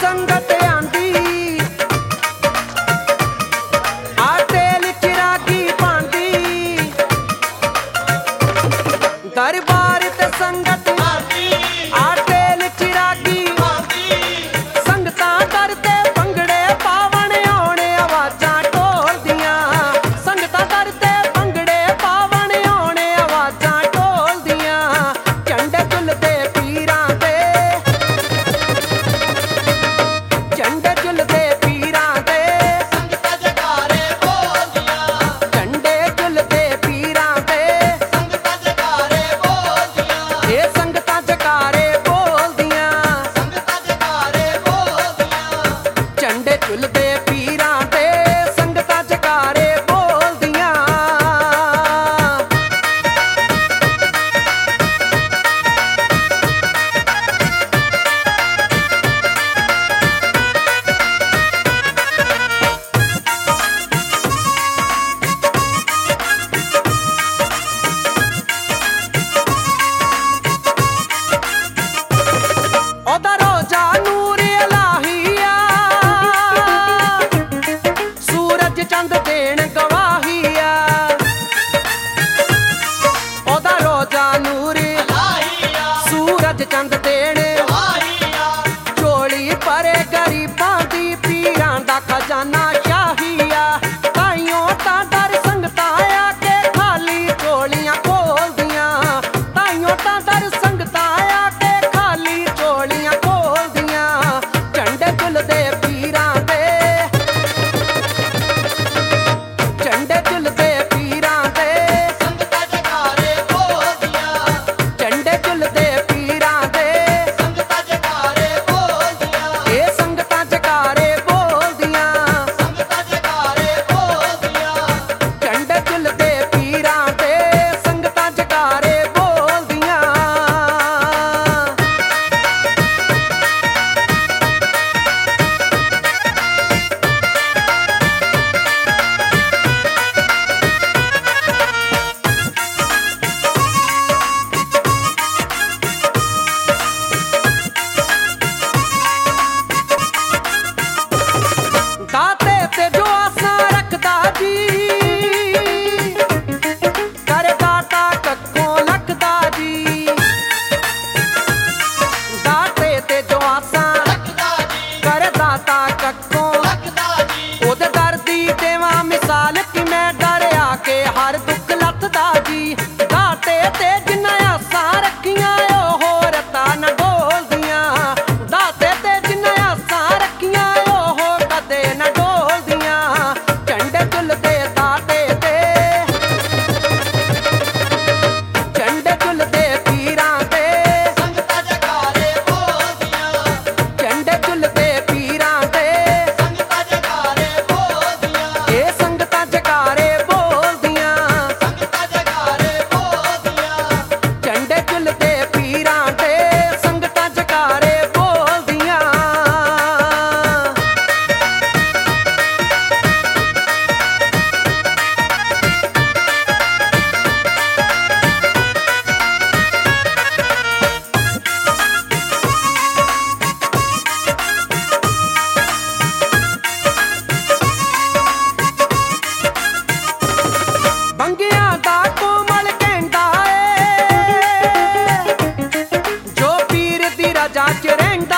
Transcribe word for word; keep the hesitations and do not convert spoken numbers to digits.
संगत आंदी आ तेल चिरागी पांदी दरबार ते संगत आंदी आ तेल चिरागी पांदी संगतां करते भंगड़े पावण आउणे आवाजां ढोल दियां संगतां करते भंगड़े पावण आउणे आवाजां ढोल दियां झंडे झुलदे पीरां दे झंडे झुलदे पीरां दे संगतां जयकारे बोलदियां झंडे झुलदे पीरां दे संगतां जयकारे बोलदियां ये संगतां जयकारे बोलदियां संगतां जयकारे बोलदियां झंडे झुलदे पीरां दे संगतां जयकारे बोलदियां ओदा रोजा नूर इलाहिया सूरज चंद देण गवाहिया ओदा रोजा नूर लाहिया सूरज चंद देण वाहिया चोली परे गरीबां दी पीरां दा खजाना शाहिया ताइयों तां दर संगतां आके खाली चोलियां खोलदियां ताइयों तां दर संगतां आके खाली चोलियां खोलदियां झंडे झुलदे पीरां दे झंडे झुलदे पीरां दे संगतां जयकारे बोलदियां झंडे झुलदे पीरां दे संगतां जयकारे बोलदियां ये संगतां जयकारे बोलदियां संगतां जयकारे बोलदियां झंडे झुलदे पीरां ते संगतां जयकारे बोलदियां दाते ते जो आसां रखदा जी कर दाता कक्कों लखदा जी दाते ते जो आसां लखदा जी कर दाता कक्कों लखदा जी ओदे दर दी देवां मिसाल कि मैं डर आके हर दुख लथदा जी दाते ते जिन्ना आसां रखियां ओहो रता न डोलदियां दाते ते जिन्ना आसां रखियां ओहो कदे न डोलदियां झंडे झुलदे दाते ते झंडे झुलदे पीरां ते संगतां जयकारे बोलदियां झंडे झुलदे पीरां ते संगतां जयकारे बोलदियां ये संगतां जयकारे बोलदियां संगतां जयकारे बोलदियां झंडे झुलदे पीरां ते संगतां जयकारे बोलदियां ਬੰਗਿਆਂ ਦਾ ਕੋਮਲ ਕਹਿੰਦਾ ਏ ਜੋ ਪੀਰ ਦੀ ਰਜਾ ਚ ਰਹਿੰਦਾ